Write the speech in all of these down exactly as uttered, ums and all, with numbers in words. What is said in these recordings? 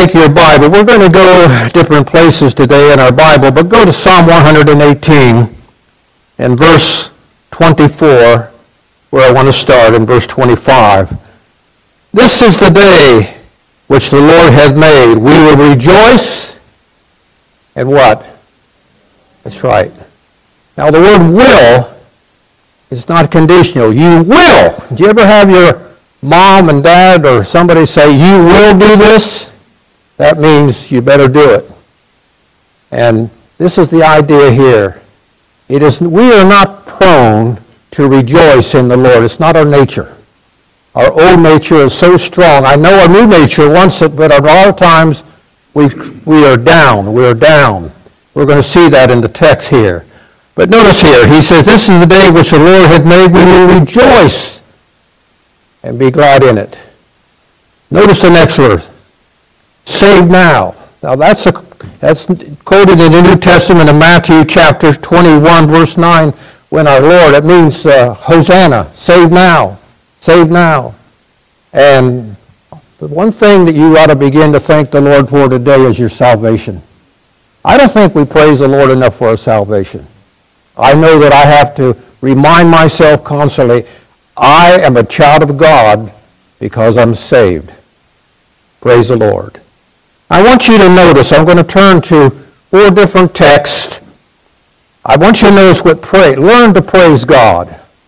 take your Bible, we're going to go different places today in our Bible, but go to Psalm one hundred eighteen and verse twenty-four, where I want to start in verse twenty-five. This is the day which the Lord hath made. We will rejoice and what? That's right. Now the word will is not conditional. You will. Did you ever have your mom and dad or somebody say, you will do this? That means you better do it. And this is the idea here. It is, we are not prone to rejoice in the Lord. It's not our nature. Our old nature is so strong. I know our new nature wants it, but at all times we, we are down. We are down. We're going to see that in the text here. But notice here, he says, this is the day which the Lord hath made. We will rejoice and be glad in it. Notice the next verse. Save now. Now that's a, that's quoted in the New Testament in Matthew chapter twenty-one, verse nine, when our Lord, it means uh, Hosanna, save now, save now. And the one thing that you ought to begin to thank the Lord for today is your salvation. I don't think we praise the Lord enough for our salvation. I know that I have to remind myself constantly, I am a child of God because I'm saved. Praise the Lord. I want you to notice, I'm going to turn to four different texts. I want you to notice what pray. Learn to praise God.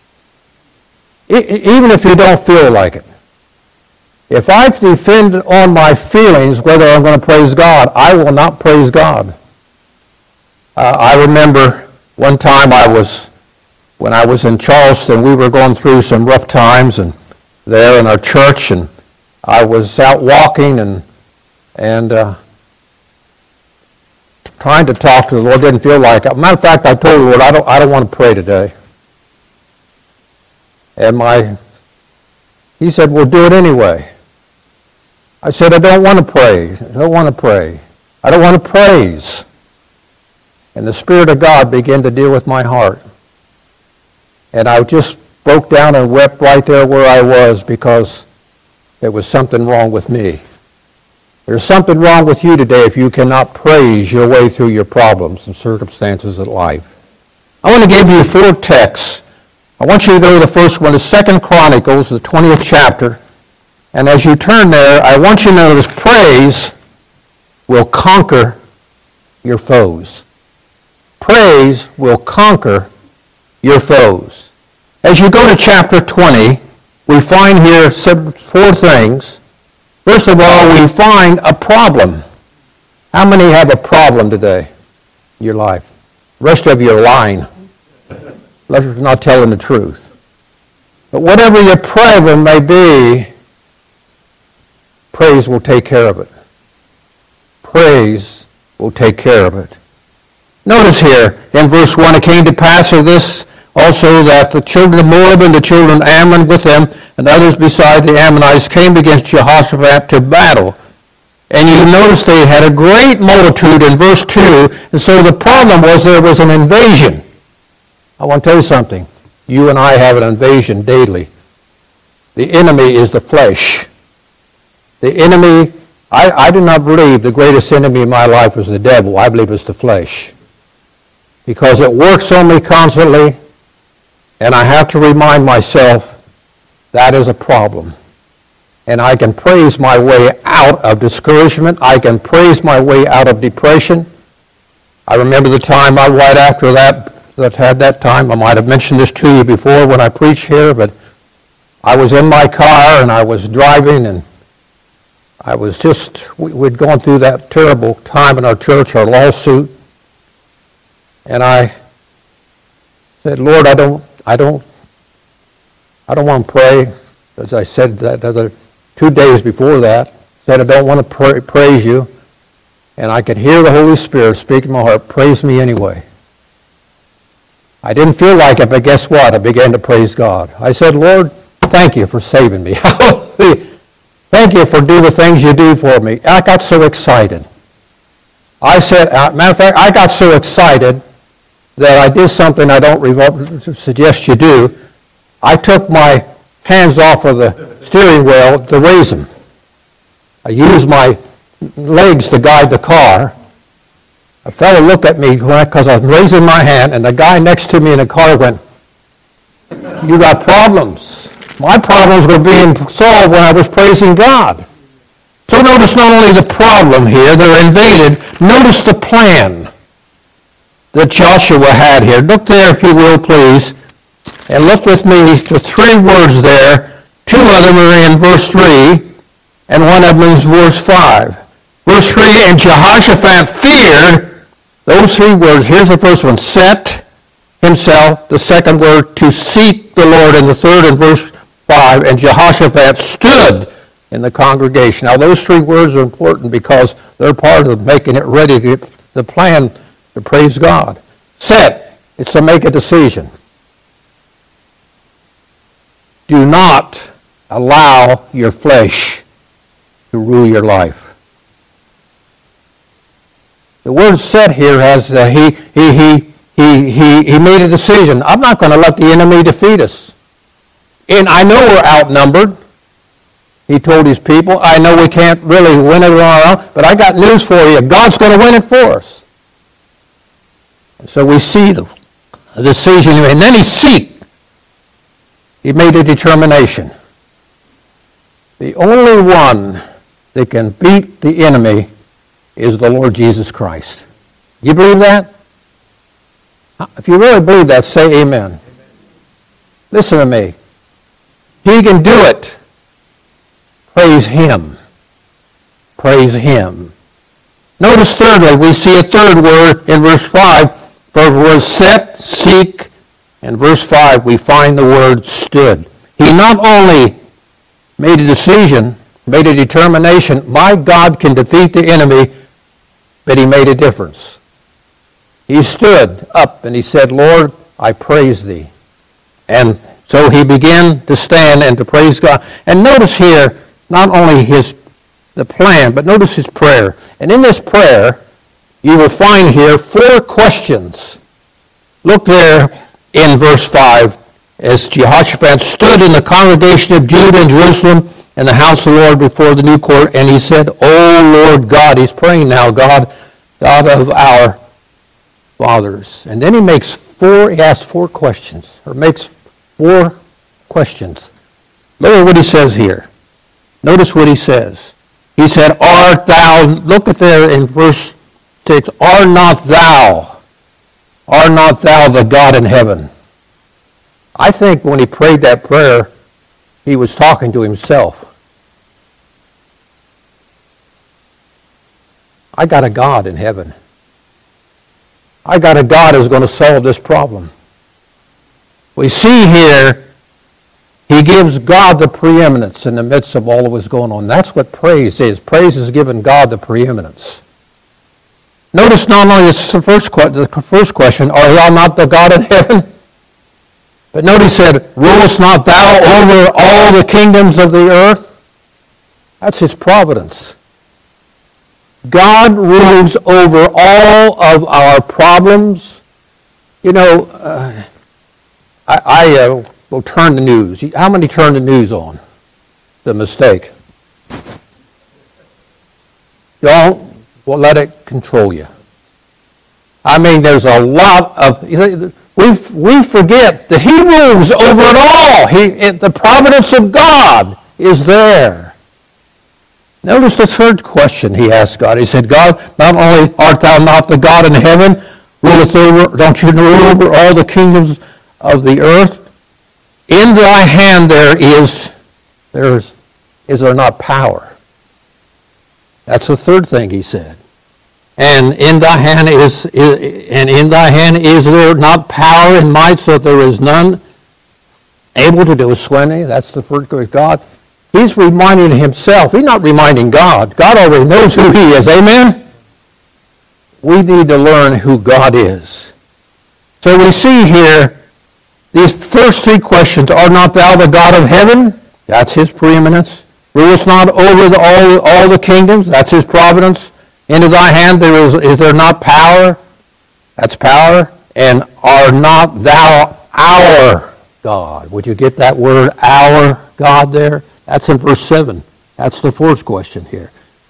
I, even if you don't feel like it. If I depend on my feelings whether I'm going to praise God, I will not praise God. Uh, I remember one time I was, when I was in Charleston, we were going through some rough times and there in our church, and I was out walking and and uh, trying to talk to the Lord. Didn't feel like it. Matter of fact, I told the Lord, I don't, I don't want to pray today. And my, he said, well, do it anyway. I said, I don't want to pray. I don't want to pray. I don't want to praise. And the Spirit of God began to deal with my heart. And I just broke down and wept right there where I was because there was something wrong with me. There's something wrong with you today if you cannot praise your way through your problems and circumstances of life. I want to give you four texts. I want you to go to the first one, the Second Chronicles, the twentieth chapter. And as you turn there, I want you to notice praise will conquer your foes. Praise will conquer your foes. As you go to chapter twenty, we find here four things. First of all, we find a problem. How many have a problem today in your life? The rest of you are lying. Unless you're not telling the truth. But whatever your problem may be, praise will take care of it. Praise will take care of it. Notice here in verse one, it came to pass of this also that the children of Moab and the children of Ammon with them and others beside the Ammonites came against Jehoshaphat to battle. And you notice they had a great multitude in verse two. And so the problem was there was an invasion. I want to tell you something. You and I have an invasion daily. The enemy is the flesh. The enemy, I, I do not believe the greatest enemy in my life is the devil. I believe it's the flesh. Because it works on me constantly. And I have to remind myself that is a problem. And I can praise my way out of discouragement. I can praise my way out of depression. I remember the time I right after that, that had that time. I might have mentioned this to you before when I preached here, but I was in my car and I was driving and I was just, we'd gone through that terrible time in our church, our lawsuit. And I said, Lord, I don't, I don't, I don't want to pray. As I said that other two days before that, said I don't want to pray, praise you. And I could hear the Holy Spirit speak in my heart, praise me anyway. I didn't feel like it, but guess what? I began to praise God. I said, Lord, thank you for saving me. Thank you for doing the things you do for me. I got so excited. I said, uh, matter of fact, I got so excited that I did something I don't revo- suggest you do. I took my hands off of the steering wheel to raise them. I used my legs to guide the car, a fellow looked at me because I was raising my hand, and the guy next to me in the car went, "You got problems." My problems were being solved when I was praising God. So notice not only the problem here, they're invaded, notice the plan that Joshua had here. Look there, if you will, please, and look with me to three words there. Two of them are in verse three, and one of them is verse five. Verse three, and Jehoshaphat feared, those three words, here's the first one, set himself, the second word, to seek the Lord, and the third in verse five, and Jehoshaphat stood in the congregation. Now those three words are important because they're part of making it ready, to, the plan to praise God. Set, it's to make a decision. Do not allow your flesh to rule your life. The word set here has the, he, he, he, he, he, he made a decision. I'm not going to let the enemy defeat us. And I know we're outnumbered. He told his people, I know we can't really win it on our own, but I got news for you. God's going to win it for us. And so we see the, the decision, and then he seek. He made a determination. The only one that can beat the enemy is the Lord Jesus Christ. You believe that? If you really believe that, say amen. Amen. Listen to me. He can do it. Praise him. Praise him. Notice thirdly, we see a third word in verse five. For the word set, seek, and verse five, we find the word stood. He not only made a decision, made a determination, my God can defeat the enemy, but he made a difference. He stood up and he said, Lord, I praise thee. And so he began to stand and to praise God. And notice here, not only his the plan, but notice his prayer. And in this prayer, you will find here four questions. Look there in verse five, as Jehoshaphat stood in the congregation of Judah and Jerusalem in the house of the Lord before the new court, and he said, O Lord God, he's praying now, God, God of our fathers. And then he makes four, he asks four questions, or makes four questions. Look at what he says here. Notice what he says. He said, Art thou, look at there in verse six, Art not thou, art not thou the God in heaven? I think when he prayed that prayer, he was talking to himself. I got a God in heaven. I got a God who's going to solve this problem. We see here, he gives God the preeminence in the midst of all that was going on. That's what praise is. Praise is giving God the preeminence. Notice not only it's the first, the first question, are thou not the God in heaven? But notice he said, rulest not thou over all the kingdoms of the earth? That's his providence. God rules over all of our problems. You know, uh, I, I uh, will turn the news. How many turn the news on? The mistake. Don't well, let it control you. I mean, there's a lot of... We we forget that he rules over it all. He, it, the providence of God is there. Notice the third question he asked God. He said, God, not only art thou not the God in heaven, ruleth over, don't you rule over all the kingdoms of the earth? In thy hand there is, there is, is there not power? That's the third thing he said. And in thy hand is, is and in thy hand is there not power and might, so that there is none able to do swinny. That's the first word. God. He's reminding himself. He's not reminding God. God already knows who he is. Amen? We need to learn who God is. So we see here these first three questions. Are not thou the God of heaven? That's his preeminence. Rulest not over the, all, all the kingdoms? That's his providence. Into thy hand there is, is there not power? That's power. And are not thou our God? Would you get that word, our God, there? That's in verse seven. That's the fourth question here.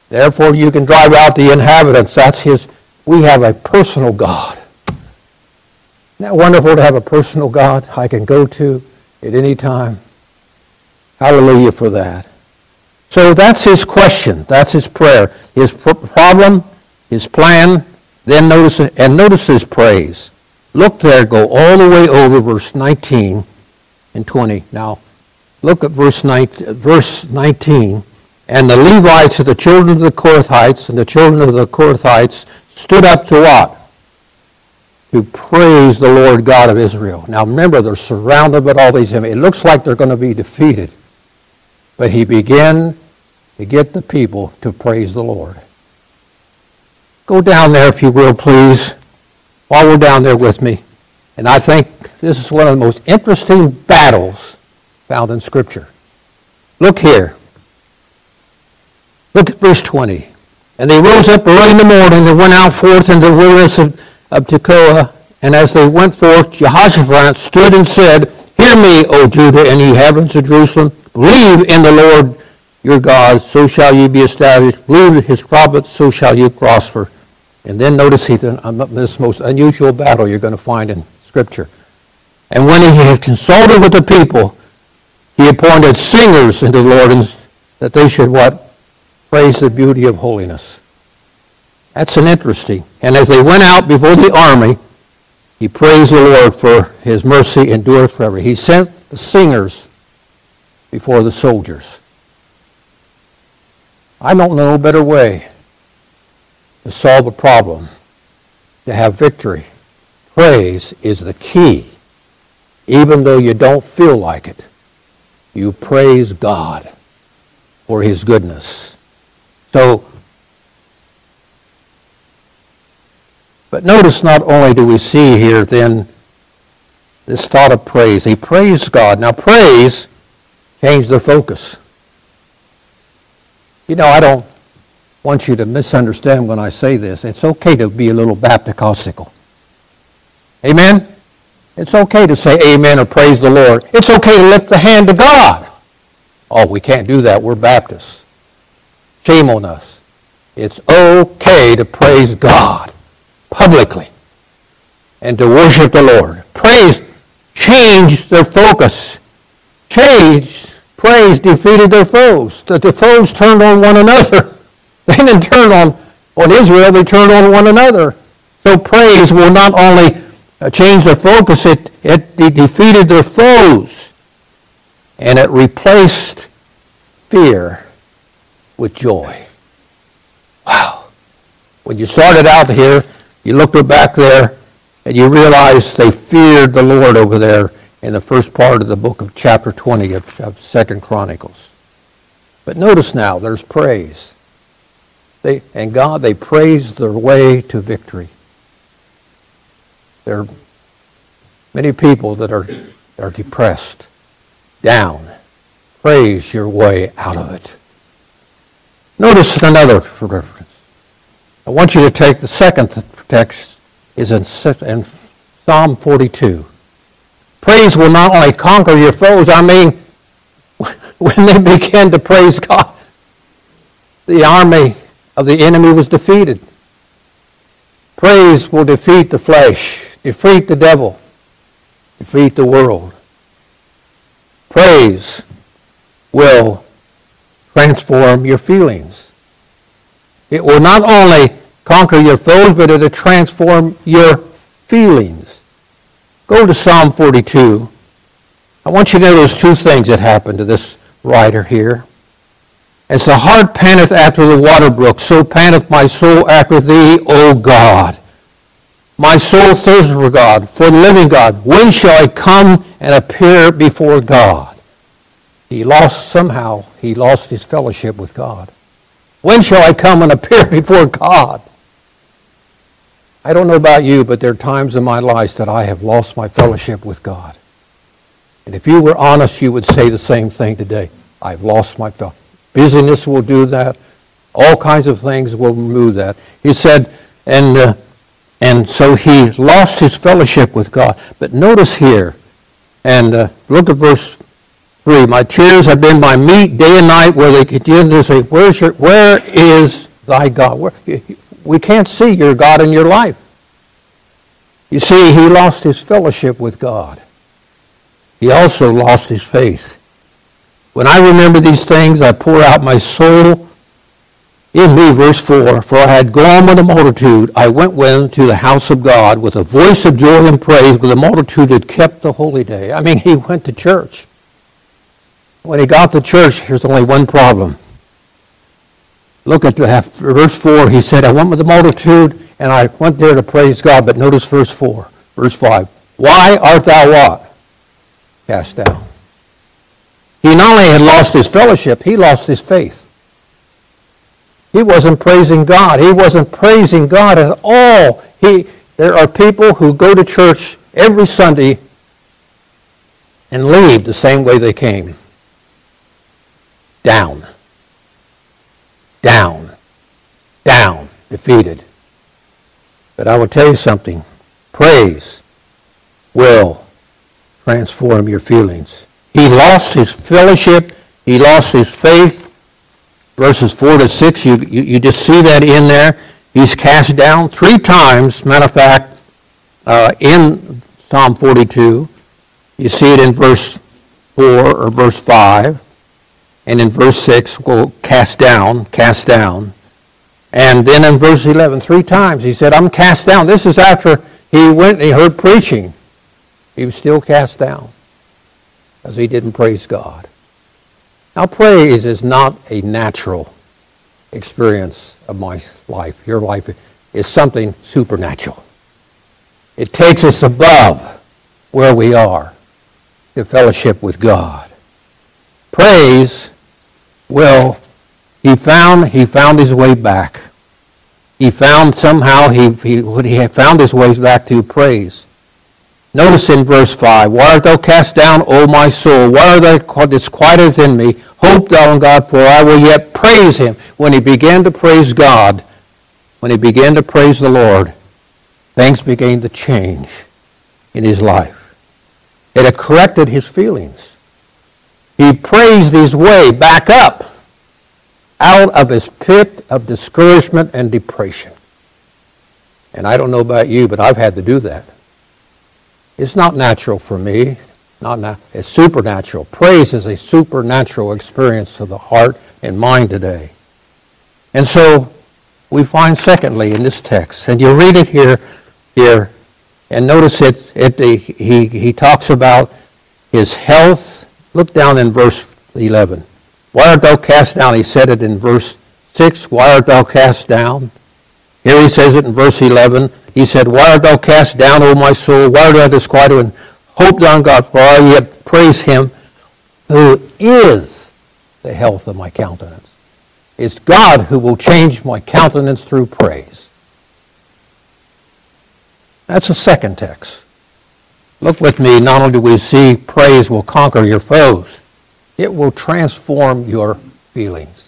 Therefore you can drive out the inhabitants. That's his. We have a personal God. Isn't that wonderful to have a personal God I can go to at any time? Hallelujah for that. So that's his question. That's his prayer. His problem, his plan, then notice, and notice his praise. Look there, go all the way over verse nineteen and twenty. Now, look at verse nineteen. And the Levites of the children of the Kohathites and the children of the Kohathites stood up to what? To praise the Lord God of Israel. Now remember, they're surrounded by all these enemies. It looks like they're going to be defeated. But he began to get the people to praise the Lord. Go down there, if you will, please, while we're down there with me. And I think this is one of the most interesting battles found in Scripture. Look here. Look at verse twenty. And they rose up early in the morning and went out forth into the wilderness of, of Tekoa. And as they went forth, Jehoshaphat stood and said, Hear me, O Judah and ye inhabitants of Jerusalem. Believe in the Lord your God, so shall ye be established. Believe in his prophets, so shall you prosper. And then notice he, this most unusual battle you're going to find in Scripture. And when he had consulted with the people, he appointed singers unto the Lord, and that they should what? Praise the beauty of holiness. That's an interesting. And as they went out before the army, he praised the Lord for his mercy endureth forever. He sent the singers before the soldiers. I don't know a better way to solve a problem, to have victory. Praise is the key. Even though you don't feel like it, you praise God for his goodness. So, but notice not only do we see here then this thought of praise. He praised God. Now praise changed the focus. You know, I don't want you to misunderstand when I say this. It's okay to be a little Bapticostical. Amen? It's okay to say amen or praise the Lord. It's okay to lift the hand to God. Oh, we can't do that. We're Baptists. Shame on us. It's okay to praise God publicly and to worship the Lord. Praise changed their focus. Change, praise defeated their foes. The, the foes turned on one another. They didn't turn on, on Israel, they turned on one another. So praise will not only change their focus, it, it defeated their foes. And it replaced fear with joy. Wow. When you started out here, you looked back there, and you realized they feared the Lord over there in the first part of the book of chapter twenty of, of Second Chronicles. But notice now, there's praise. They, and God, they praised their way to victory. There are many people that are, are depressed, down. Praise your way out of it. Notice another reference. I want you to take the second text is in, in Psalm forty-two. Praise will not only conquer your foes, I mean, when they began to praise God, the army of the enemy was defeated. Praise will defeat the flesh, defeat the devil, defeat the world. Praise will transform your feelings. It will not only conquer your foes, but it will transform your feelings. Go to Psalm forty-two. I want you to know there's two things that happened to this writer here. As the hart panteth after the water brook, so panteth my soul after thee, O God. My soul thirsts for God, for the living God. When shall I come and appear before God? He lost somehow, he lost his fellowship with God. When shall I come and appear before God? I don't know about you, but there are times in my life that I have lost my fellowship with God. And if you were honest, you would say the same thing today. I've lost my fellowship. Busyness will do that. All kinds of things will remove that. He said, and uh, and so he lost his fellowship with God. But notice here, and uh, look at verse three, my tears have been my meat day and night, where they continue to say, Where's your, where is thy God? Where, we can't see your God in your life. You see, he lost his fellowship with God. He also lost his faith. When I remember these things, I pour out my soul in me, verse four, for I had gone with a multitude. I went with to the house of God with a voice of joy and praise, with a multitude that kept the holy day. I mean, he went to church. When he got to church, here's only one problem. Look at the, verse four. He said, I went with the multitude, and I went there to praise God. But notice verse four, verse five. Why art thou what? Cast down. He not only had lost his fellowship, he lost his faith. He wasn't praising God. He wasn't praising God at all. He, there are people who go to church every Sunday and leave the same way they came. Down. Down. Down. Defeated. But I will tell you something. Praise will transform your feelings. He lost his fellowship. He lost his faith. Verses four to six, you, you, you just see that in there. He's cast down three times. Matter of fact, uh, in Psalm forty-two, you see it in verse four or verse five. And in verse six, well, cast down, cast down. And then in verse eleven, three times, he said, I'm cast down. This is after he went and he heard preaching. He was still cast down because he didn't praise God. Now, praise is not a natural experience of my life. Your life is something supernatural. It takes us above where we are to fellowship with God. Praise will, he found, he found his way back. He found somehow, he, he, he had found his way back to praise. Notice in verse five, why art thou cast down, O my soul? Why art thou disquieted within me? Hope thou in God, for I will yet praise him. When he began to praise God, when he began to praise the Lord, things began to change in his life. It had corrected his feelings. He praised his way back up out of his pit of discouragement and depression. And I don't know about you, but I've had to do that. It's not natural for me. Not na- it's supernatural. Praise is a supernatural experience of the heart and mind today. And so we find secondly in this text, and you read it here, here, and notice it. it he he talks about his health. Look down in verse eleven. Why art thou cast down? He said it in verse six. Why art thou cast down? Here he says it in verse eleven. He said, why art thou cast down, O my soul? Why art thou disquieted? And hope thou in God, for I yet praise him who is the health of my countenance. It's God who will change my countenance through praise. That's a second text. Look with me. Not only do we see praise will conquer your foes, it will transform your feelings.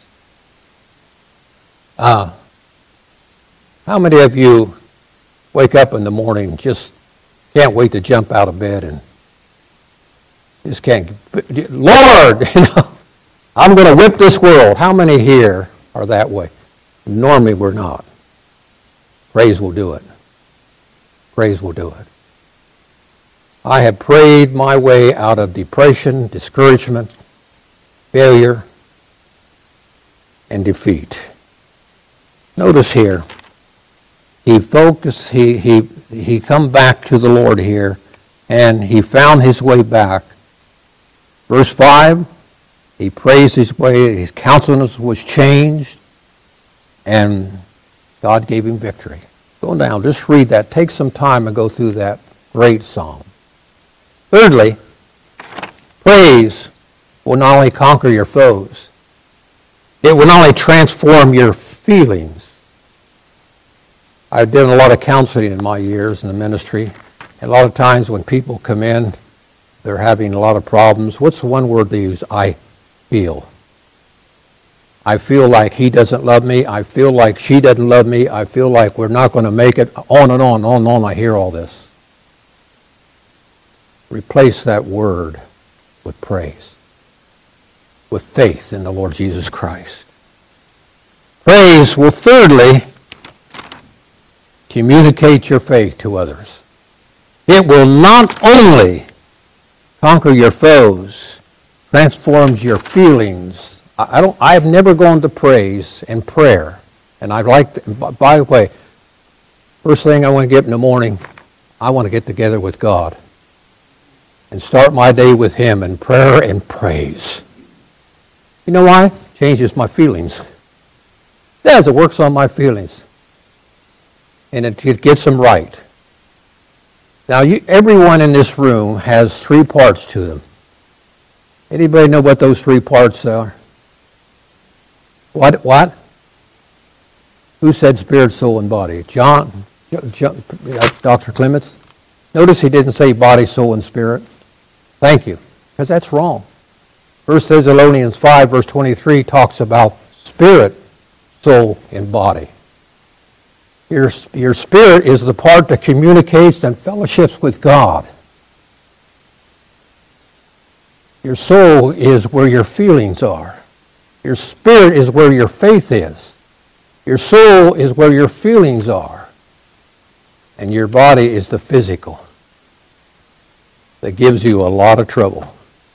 Uh, how many of you wake up in the morning and just can't wait to jump out of bed and just can't, Lord, you know, I'm going to whip this world. How many here are that way? Normally we're not. Praise will do it. Praise will do it. I have prayed my way out of depression, discouragement, failure, and defeat. Notice here, he focused, he, he, he come back to the Lord here, and he found his way back. Verse five, he praised his way, his countenance was changed, and God gave him victory. Go down, just read that. Take some time and go through that great psalm. Thirdly, praise will not only conquer your foes, it will not only transform your feelings. I've done a lot of counseling in my years in the ministry. And a lot of times when people come in, they're having a lot of problems. What's the one word they use? I feel. I feel like he doesn't love me. I feel like she doesn't love me. I feel like we're not going to make it. On and on, on and on, I hear all this. Replace that word with praise. with faith in the Lord Jesus Christ. Praise will thirdly communicate your faith to others. It will not only conquer your foes, transforms your feelings. I don't. I have never gone to praise and prayer, and I like. To, by the way, first thing I want to get in the morning, I want to get together with God and start my day with Him in prayer and praise. You know why? Changes my feelings. It does. It works on my feelings, and it, it gets them right. Now, you, everyone in this room has three parts to them. Anybody know what those three parts are? What? What? Who said spirit, soul, and body? John, John Doctor Clements? Notice he didn't say body, soul, and spirit. Thank you, because that's wrong. First Thessalonians five, verse twenty-three talks about spirit, soul, and body. Your, your spirit is the part that communicates and fellowships with God. Your soul is where your feelings are. Your spirit is where your faith is. Your soul is where your feelings are. And your body is the physical that gives you a lot of trouble.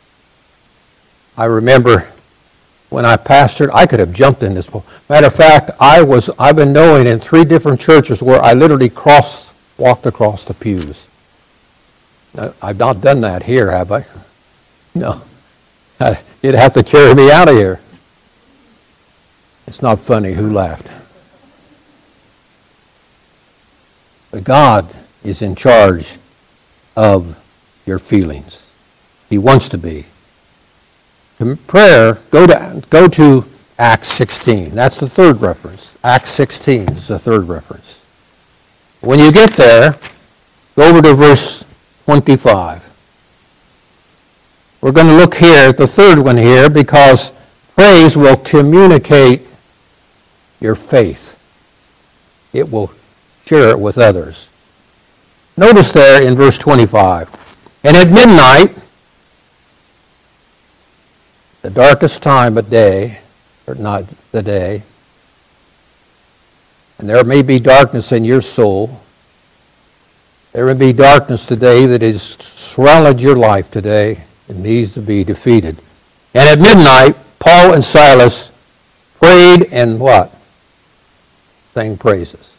I remember when I pastored, I could have jumped in this boat. Matter of fact, I was, I've been knowing in three different churches where I literally crossed, walked across the pews. Now, I've not done that here, have I? No. You'd have to carry me out of here. It's not funny. Who laughed? But God is in charge of your feelings. He wants to be. Prayer, go to go to Acts sixteen. That's the third reference. Acts sixteen is the third reference. When you get there, go over to verse twenty-five. We're going to look here at the third one here because praise will communicate your faith. It will share it with others. Notice there in verse twenty-five, and at midnight, the darkest time of day, or not the day, and there may be darkness in your soul. There may be darkness today that has surrounded your life today and needs to be defeated. And at midnight, Paul and Silas prayed and what? Sang praises.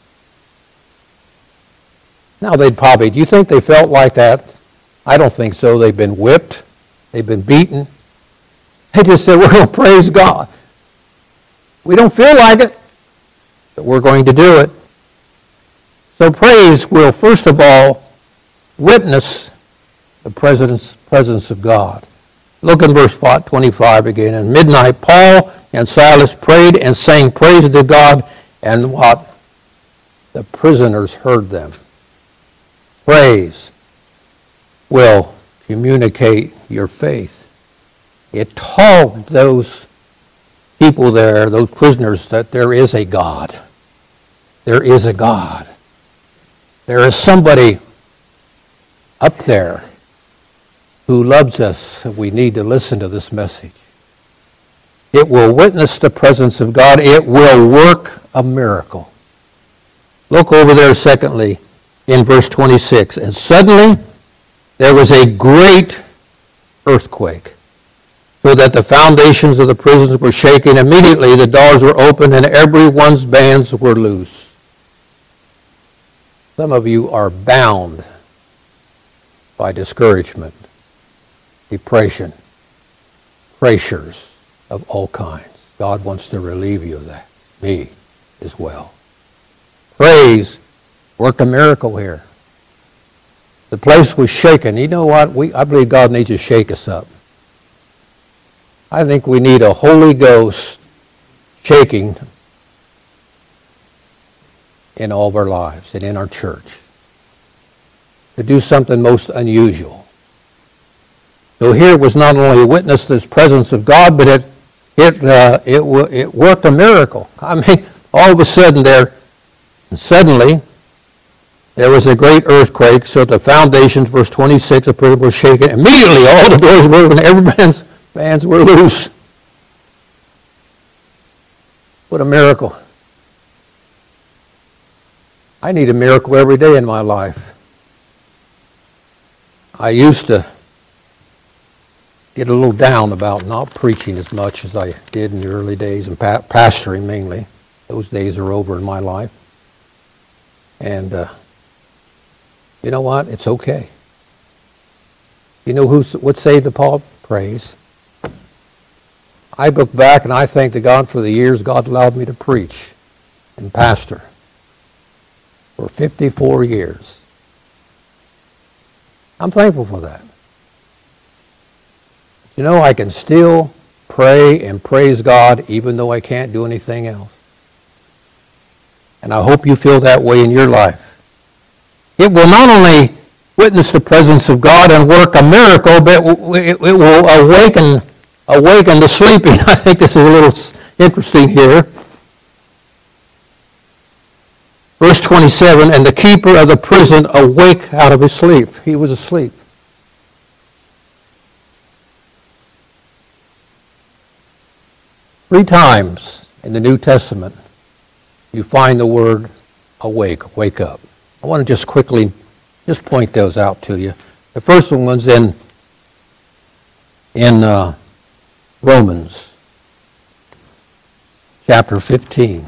Now they'd probably, do you think they felt like that? I don't think so. They've been whipped. They've been beaten. They just said, we're going to praise God. We don't feel like it, but we're going to do it. So praise will, first of all, witness the presence, presence of God. Look in verse twenty-five again. At midnight, Paul and Silas prayed and sang praise to God, and what? The prisoners heard them. Praise will communicate your faith. It told those people there, those prisoners, that there is a God. There is a God. There is somebody up there who loves us. We need to listen to this message. It will witness the presence of God. It will work a miracle. Look over there, secondly, in verse twenty-six. And suddenly there was a great earthquake, so that the foundations of the prisons were shaken. Immediately the doors were opened and everyone's bands were loose. Some of you are bound by discouragement, depression, pressures of all kinds. God wants to relieve you of that. Me as well. Praise worked a miracle here. The place was shaken. You know what? We, I believe God needs to shake us up. I think we need a Holy Ghost shaking in all of our lives and in our church to do something most unusual. So here was not only witness this presence of God, but it it uh, it it worked a miracle. I mean, all of a sudden there, suddenly, there was a great earthquake, so the foundations, verse twenty-six, the prison was shaken. Immediately all the doors were open, every man's bands were loose. What a miracle. I need a miracle every day in my life. I used to get a little down about not preaching as much as I did in the early days, and pa- pastoring mainly. Those days are over in my life. And uh, you know what? It's okay. You know who's, what saved the Paul? Praise. I look back and I thank the God for the years God allowed me to preach and pastor for fifty-four years. I'm thankful for that. You know, I can still pray and praise God even though I can't do anything else. And I hope you feel that way in your life. It will not only witness the presence of God and work a miracle, but it will awaken awaken the sleeping. I think this is a little interesting here. Verse twenty-seven, and the keeper of the prison awake out of his sleep. He was asleep. Three times in the New Testament, you find the word awake, wake up. I want to just quickly just point those out to you. The first one was in, in uh, Romans chapter fifteen.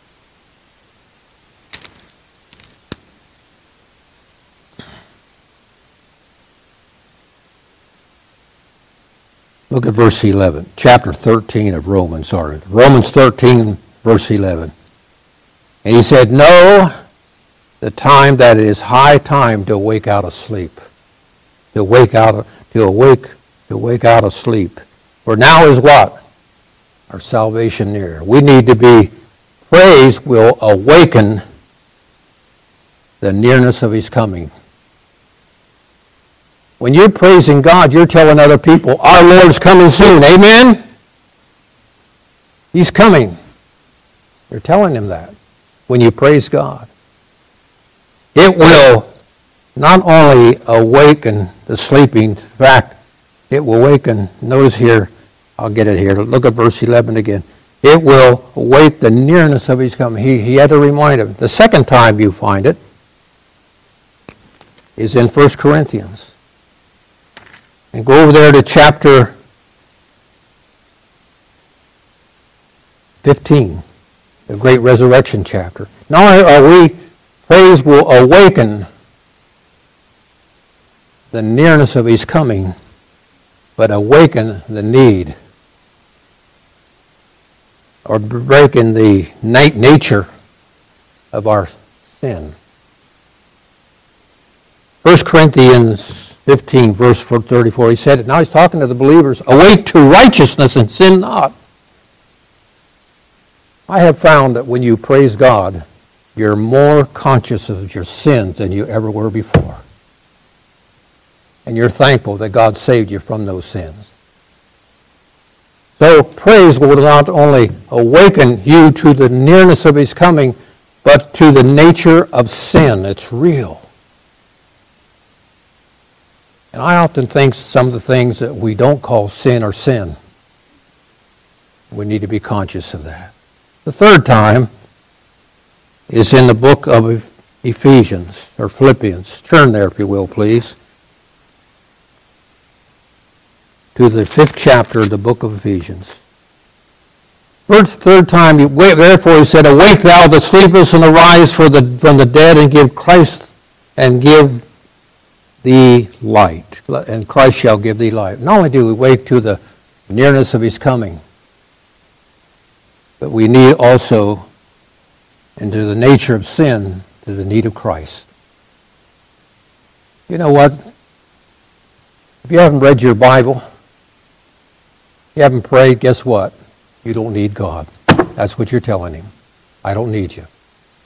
Look at verse eleven, chapter thirteen of Romans, sorry. Romans thirteen, verse eleven. And he said, know the time that it is high time to awake out of sleep. To wake out of, to awake, to wake out of sleep. For now is what? Our salvation near. We need to be, praise will awaken the nearness of his coming. When you're praising God, you're telling other people, our Lord's coming soon. Amen? He's coming. You're telling him that when you praise God. It will not only awaken the sleeping, in fact, it will awaken, notice here, I'll get it here, look at verse eleven again. It will awake the nearness of his coming. He, he had to remind him. The second time you find it is in First Corinthians. And go over there to chapter fifteen, the great resurrection chapter. Not only are we, praise will awaken the nearness of his coming, but awaken the need, or breaking the nature of our sin. First Corinthians fifteen, verse thirty-four, he said it. Now he's talking to the believers. Awake to righteousness and sin not. I have found that when you praise God, you're more conscious of your sins than you ever were before. And you're thankful that God saved you from those sins. So praise will not only awaken you to the nearness of his coming, but to the nature of sin. It's real. And I often think some of the things that we don't call sin are sin. We need to be conscious of that. The third time is in the book of Ephesians, or Philippians. Turn there, if you will, please. To the fifth chapter of the book of Ephesians. First, third time, therefore he said, awake thou that sleepest, and arise for the, from the dead, and give Christ, and give thee light. And Christ shall give thee light. Not only do we wake to the nearness of his coming, but we need also, into the nature of sin, to the need of Christ. You know what? If you haven't read your Bible, you haven't prayed, guess what? You don't need God. That's what you're telling him. I don't need you.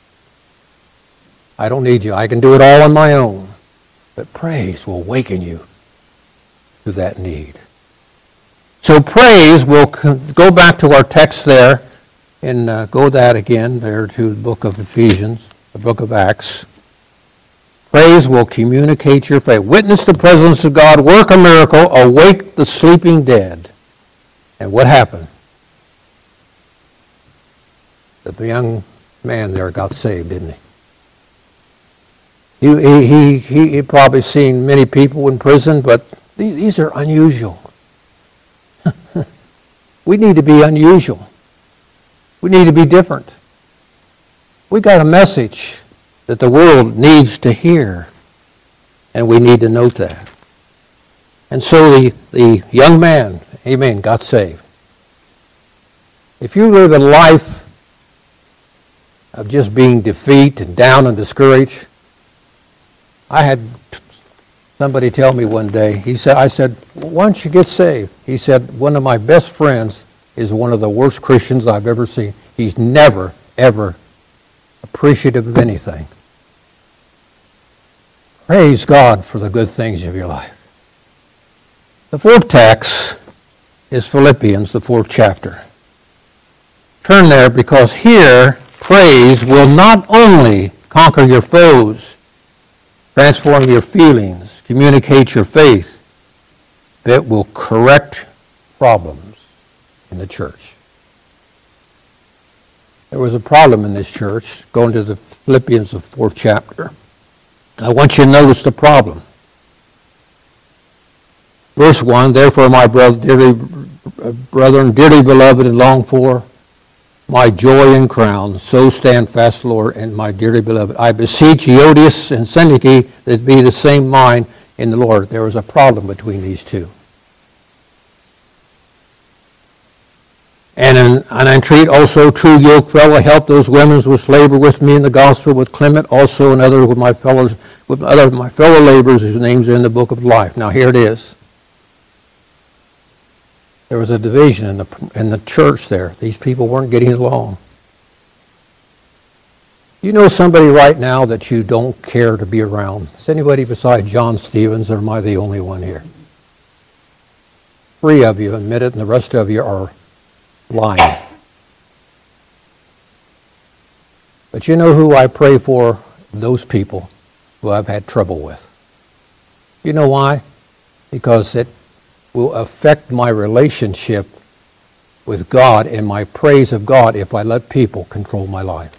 I don't need you. I can do it all on my own. But praise will awaken you to that need. So praise will go back to our text there, and uh, go that again there to the book of Ephesians, the book of Acts. Praise will communicate your faith. Witness the presence of God, work a miracle, awake the sleeping dead. And what happened? the young man there got saved, didn't he? He, he, he, he probably seen many people in prison, but these are unusual. We need to be unusual. We need to be different. We got a message that the world needs to hear, and we need to note that. And so the, the young man, amen, got saved. If you live a life of just being defeat and down and discouraged, I had somebody tell me one day, he said, I said, why don't you get saved? He said, one of my best friends is one of the worst Christians I've ever seen. He's never, ever appreciative of anything. Praise God for the good things of your life. The fourth text is Philippians, the fourth chapter. Turn there, because here praise will not only conquer your foes, transform your feelings, communicate your faith, but it will correct problems in the church. There was a problem in this church. Going to the Philippians, the fourth chapter. I want you to notice the problem. Verse one, therefore, my brother, dearly, brethren, dearly beloved and longed for, my joy and crown, so stand fast, Lord, and my dearly beloved. I beseech Euodias and Syntyche that be the same mind in the Lord. There was a problem between these two. And, in, and I entreat also true yoke fellow, help those women which labor with me in the gospel, with Clement also and other with my fellows, with other of my fellow laborers whose names are in the book of life. Now here it is. There was a division in the in the church there. These people weren't getting along. You know somebody right now that you don't care to be around? Is anybody besides John Stevens, or am I the only one here? Three of you admit it, and the rest of you are lying. But you know who I pray for? Those people who I've had trouble with. You know why? Because it will affect my relationship with God and my praise of God if I let people control my life.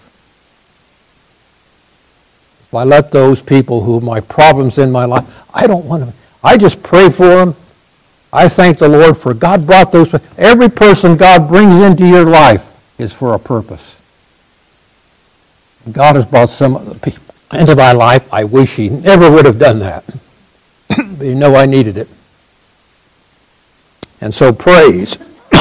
If I let those people who my problems in my life, I don't want to, I just pray for them. I thank the Lord for God brought those, every person God brings into your life is for a purpose. God has brought some of the people into my life. I wish He never would have done that. But you know I needed it. And so praise.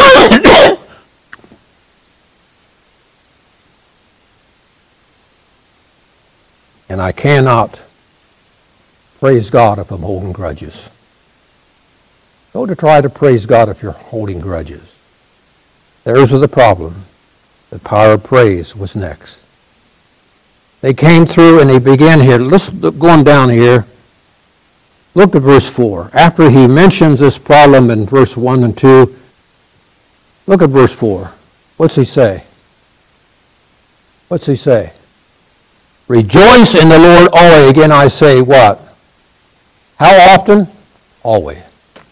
And I cannot praise God if I'm holding grudges. Don't to try to praise God if you're holding grudges. There's the problem. The power of praise was next. They came through and they began here. Let's going down here. Look at verse four. After he mentions this problem in verse one and two, look at verse four. What's he say? What's he say? Rejoice in the Lord always. Again, I say what? How often? Always.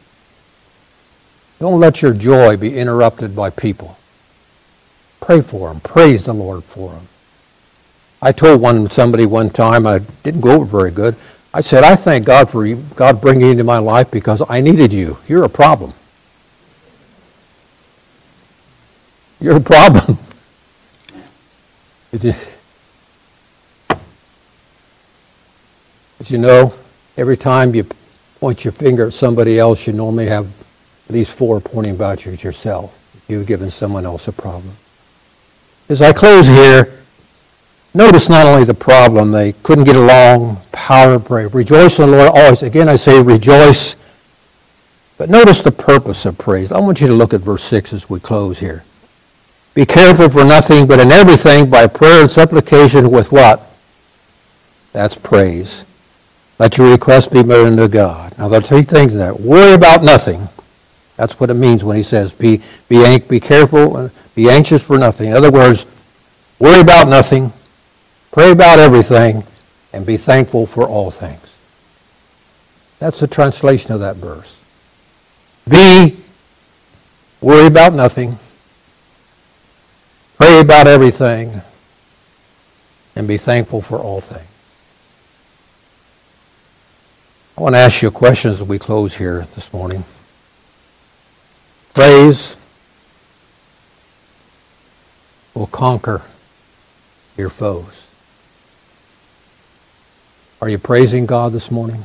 Don't let your joy be interrupted by people. Pray for them. Praise the Lord for them. I told one somebody one time, I didn't go over very good. I said, I thank God for you, God bringing you into my life because I needed you. You're a problem. You're a problem. It is. But you know, every time you point your finger at somebody else, you normally have at least four pointing about you at yourself. You've given someone else a problem. As I close here, notice not only the problem, they couldn't get along, power of prayer. Rejoice in the Lord always. Again, I say rejoice. But notice the purpose of praise. I want you to look at verse six as we close here. Be careful for nothing, but in everything, by prayer and supplication with what? That's praise. Let your request be made unto God. Now, there are three things in that. Worry about nothing. That's what it means when he says, be, be, be careful, be anxious for nothing. In other words, worry about nothing. Pray about everything, and be thankful for all things. That's the translation of that verse. Be, worry about nothing. Pray about everything and be thankful for all things. I want to ask you a question as we close here this morning. Praise will conquer your foes. Are you praising God this morning?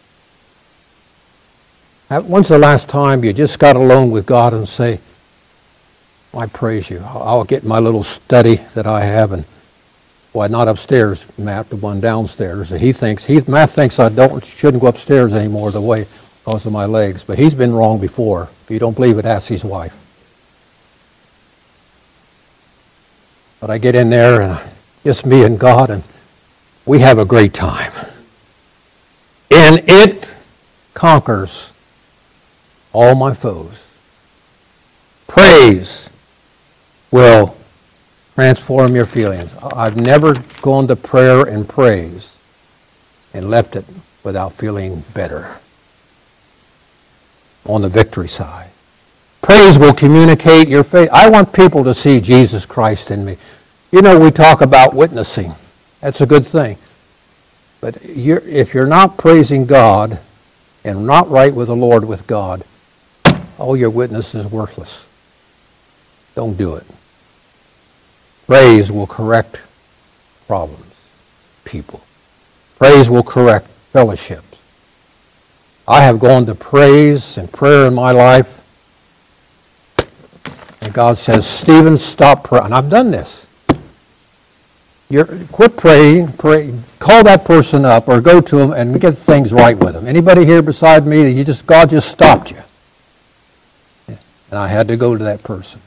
When's the last time you just got alone with God and say, I praise you. I'll get my little study that I have, and well, not upstairs, Matt, the one downstairs. He thinks, he, Matt thinks I don't shouldn't go upstairs anymore the way because of my legs, but he's been wrong before. If you don't believe it, ask his wife. But I get in there, and just me and God, and we have a great time. And it conquers all my foes. Praise will transform your feelings. I've never gone to prayer and praise and left it without feeling better. On the victory side. Praise will communicate your faith. I want people to see Jesus Christ in me. You know, we talk about witnessing. That's a good thing. But you're, if you're not praising God and not right with the Lord, with God, all your witness is worthless. Don't do it. Praise will correct problems, people. Praise will correct fellowships. I have gone to praise and prayer in my life, and God says, Stephen, stop praying. And I've done this. You're, quit praying, pray, call that person up or go to them and get things right with them. Anybody here beside me, you just God just stopped you. And I had to go to that person.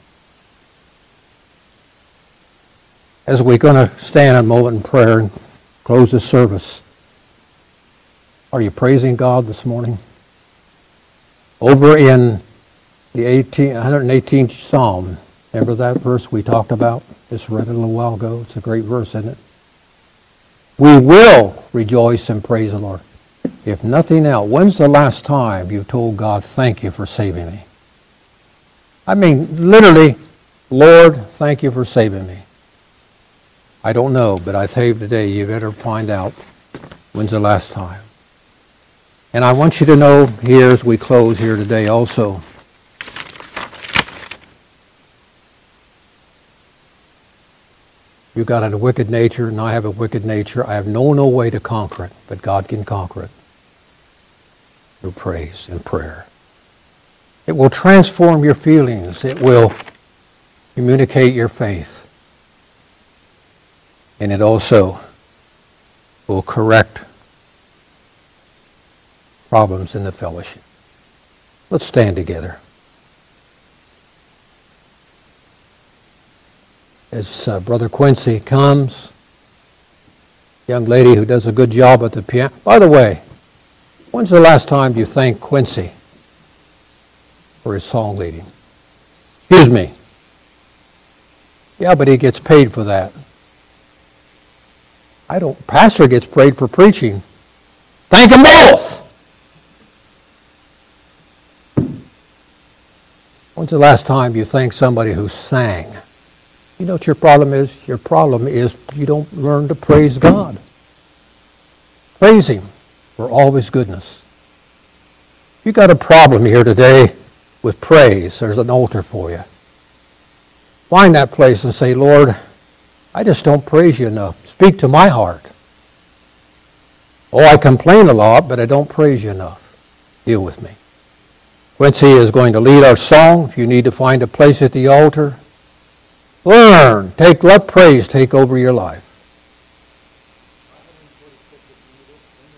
As we're going to stand a moment in prayer and close the service, are you praising God this morning? Over in the one hundred eighteenth Psalm, remember that verse we talked about? Just read it a little while ago. It's a great verse, isn't it? We will rejoice and praise the Lord. If nothing else, when's the last time you told God, thank you for saving me? I mean, literally, Lord, thank you for saving me. I don't know, but I tell you today, you better find out when's the last time. And I want you to know here as we close here today also, you've got a wicked nature, and I have a wicked nature. I have no no way to conquer it, but God can conquer it through praise and prayer. It will transform your feelings. It will communicate your faith. And it also will correct problems in the fellowship. Let's stand together. As uh, Brother Quincy comes, young lady who does a good job at the piano. By the way, when's the last time you thanked Quincy for his song leading? Excuse me. Yeah, but he gets paid for that. I don't. Pastor gets paid for preaching. Thank them both. When's the last time you thanked somebody who sang? You know what your problem is? Your problem is you don't learn to praise God. Praise Him for all of His goodness. If you got a problem here today with praise, there's an altar for you. Find that place and say, Lord, I just don't praise you enough. Speak to my heart. Oh, I complain a lot, but I don't praise you enough. Deal with me. Quincy is going to lead our song. If you need to find a place at the altar, learn. Take, let praise take over your life.